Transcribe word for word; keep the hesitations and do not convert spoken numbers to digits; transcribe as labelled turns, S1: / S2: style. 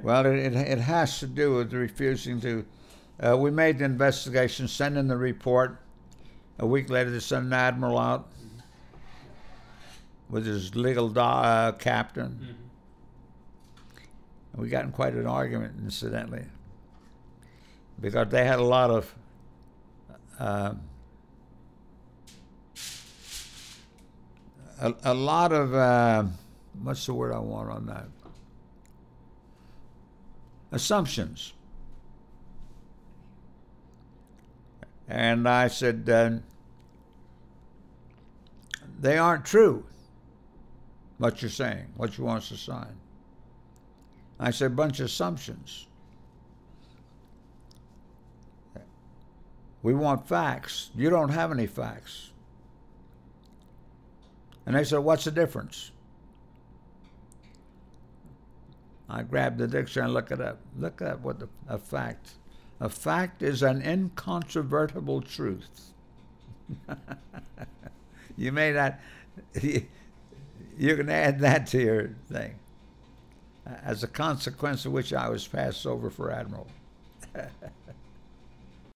S1: Well, it, it, it has to do with refusing to. Uh, we made the investigation, sent in the report. A week later, they sent an admiral out with his legal do- uh, captain.
S2: Mm-hmm.
S1: And we got in quite an argument, incidentally, because they had a lot of uh, a, a lot of uh, what's the word I want on that? Assumptions. And I said, uh, they aren't true, what you're saying, what you want us to sign. I said, a bunch of assumptions. We want facts. You don't have any facts. And they said, what's the difference? I grabbed the dictionary and looked it up. Look at what the, a fact. A fact is an incontrovertible truth. You may not, you, you can add that to your thing. As a consequence of which I was passed over for admiral.